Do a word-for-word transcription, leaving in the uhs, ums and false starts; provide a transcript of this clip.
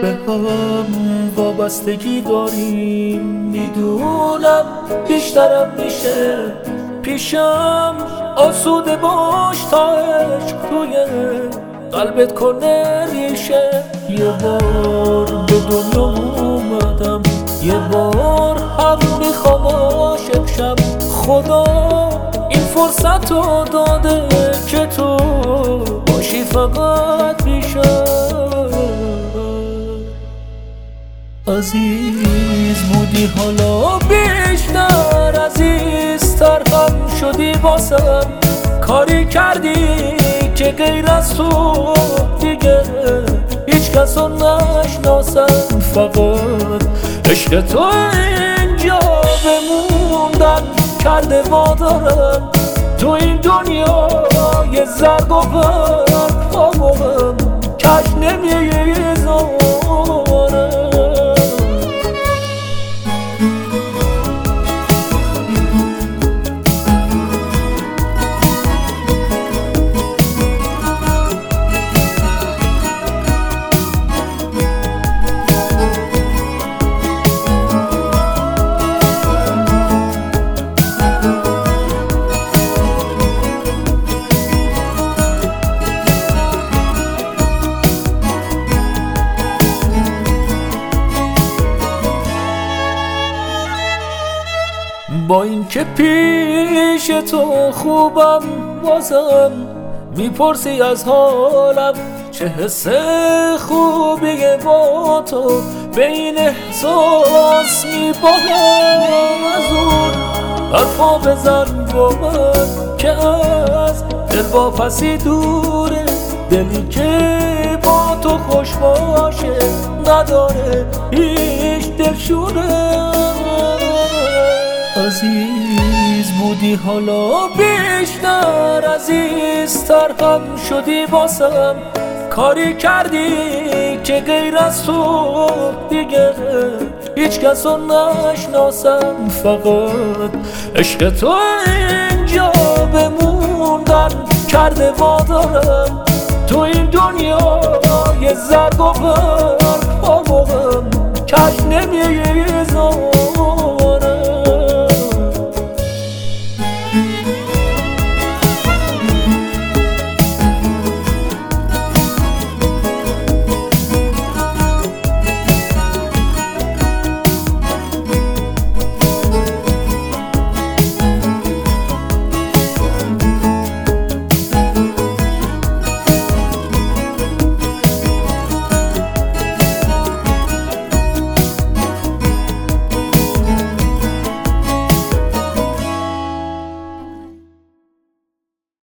به هم وابستگی داریم. میدونم بیشترم میشه پیشم آسوده باش تا عشق توی قلبت کنه ریشه. یه بار به دنیا اومدم، یه بار هم میخوام عاشق شم. خدا این فرصت رو داده که تو باشی فقط پیشم. عزیز بودی حالا بیشتر عزیزتر هم شدی واسم. کاری کردی که غیر از تو دیگه هیچ کس رو نشناسم. فقط عشق تو اینجا بموندن کرده وادارم. تو این دنیا یه زرگ و برگ پاموهم کش نمیذارم. با این که پیش تو خوبم بازم میپرسی از حالم. چه حس خوبیه با تو به این احساس میبارم. از اون حرفا بزن با من که از دل با پسی دوره. دلی که با تو خوش باشه نداره هیچ دلشوره. عزیز بودی حالا بیشتر عزیزتر هم شدی واسم. کاری کردی که غیر از تو دیگه هیچ کس رو نشناسم. فقط عشق تو اینجا بموندن کرده وادارم. تو این دنیا